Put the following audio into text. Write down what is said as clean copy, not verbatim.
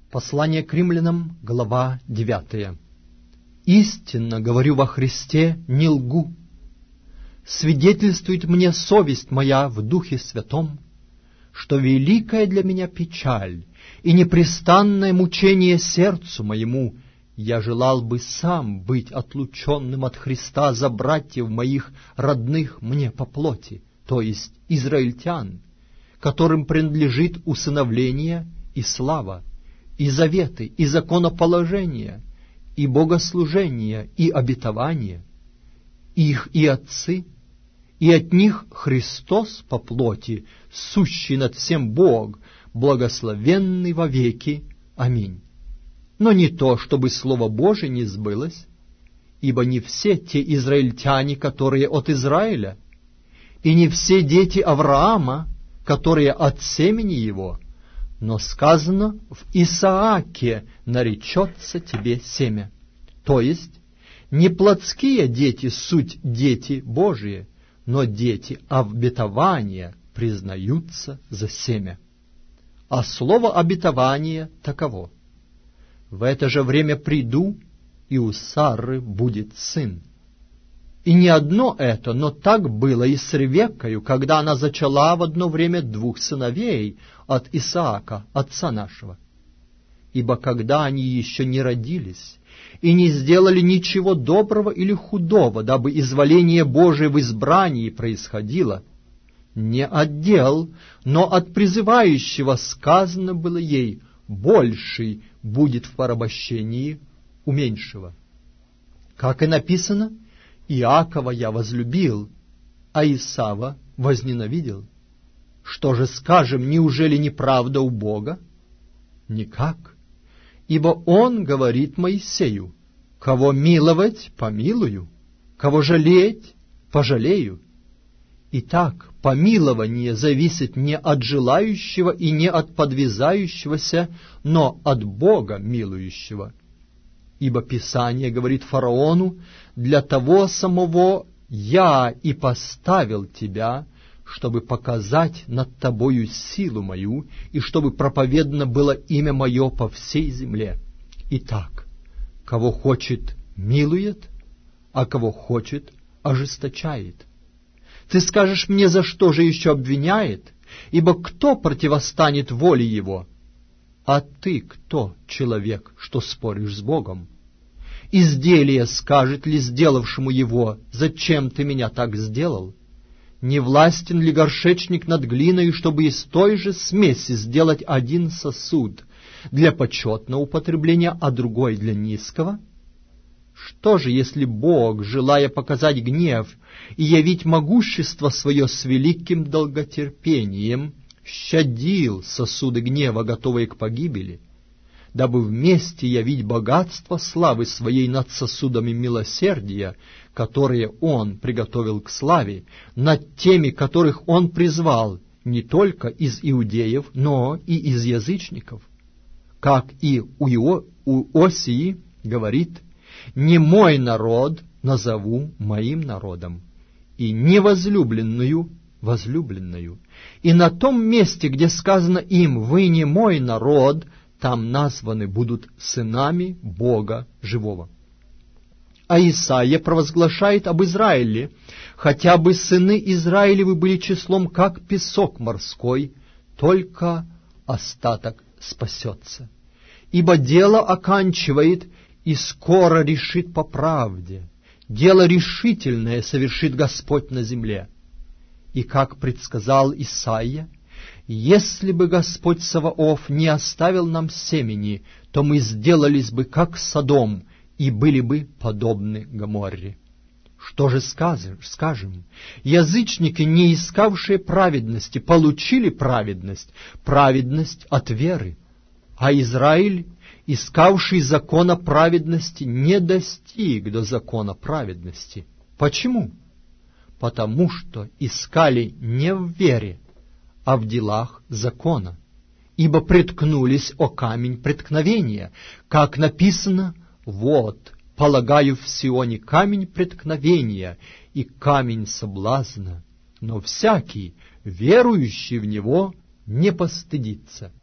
Послание к римлянам, глава 9. «Истинно говорю во Христе, не лгу. Свидетельствует мне совесть моя в Духе Святом, что великая для меня печаль и непрестанное мучение сердцу моему, я желал бы сам быть отлученным от Христа за братьев моих, родных мне по плоти, то есть израильтян, которым принадлежит усыновление и слава, и заветы, и законоположение, и богослужение, и обетование, их и отцы, и от них Христос по плоти, сущий над всем Бог, благословенный во веки. Аминь. Но не то, чтобы Слово Божие не сбылось, ибо не все те израильтяне, которые от Израиля, и не все дети Авраама, которые от семени его, но сказано, в Исааке наречется тебе семя. То есть, не плотские дети суть дети Божии, но дети обетования признаются за семя. А слово обетование таково: в это же время приду, и у Сары будет сын. И не одно это, но так было и с Ревеккою, когда она зачала в одно время 2 сыновей от Исаака, отца нашего. Ибо когда они еще не родились и не сделали ничего доброго или худого, дабы изволение Божие в избрании происходило, не от дел, но от призывающего сказано было ей: больший будет в порабощении у меньшего. Как и написано: Иакова я возлюбил, а Исава возненавидел. Что же скажем, неужели неправда у Бога? Никак. Ибо Он говорит Моисею: кого миловать, помилую, кого жалеть, пожалею. Итак, помилование зависит не от желающего и не от подвязающегося, но от Бога милующего. Ибо Писание говорит фараону: для того самого я и поставил тебя, чтобы показать над тобою силу мою, и чтобы проповедано было имя мое по всей земле. Итак, кого хочет, милует, а кого хочет, ожесточает. Ты скажешь мне, за что же еще обвиняет? Ибо кто противостанет воле его? А ты кто, человек, что споришь с Богом? Изделие скажет ли сделавшему его: зачем ты меня так сделал? Не властен ли горшечник над глиной, чтобы из той же смеси сделать один сосуд для почетного употребления, а другой для низкого? Что же, если Бог, желая показать гнев и явить могущество свое с великим долготерпением, щадил сосуды гнева, готовые к погибели, дабы вместе явить богатство славы своей над сосудами милосердия, которые Он приготовил к славе, над теми, которых Он призвал не только из иудеев, но и из язычников? Как и у Осии говорит: «Не мой народ назову моим народом, и невозлюбленную возлюбленную». И на том месте, где сказано им: «Вы не мой народ», там названы будут сынами Бога живого. А Исаия провозглашает об Израиле: «Хотя бы сыны Израилевы были числом, как песок морской, только остаток спасется. Ибо дело оканчивает и скоро решит по правде. Дело решительное совершит Господь на земле». И как предсказал Исаия: «Если бы Господь Саваоф не оставил нам семени, то мы сделались бы, как Содом, и были бы подобны Гоморре». Что же скажем? Язычники, не искавшие праведности, получили праведность от веры, а Израиль, искавший закона праведности, не достиг до закона праведности. Почему? Потому что искали не в вере, а в делах закона, ибо преткнулись о камень преткновения, как написано: «Вот, полагаю в Сионе камень преткновения и камень соблазна, но всякий, верующий в него, не постыдится».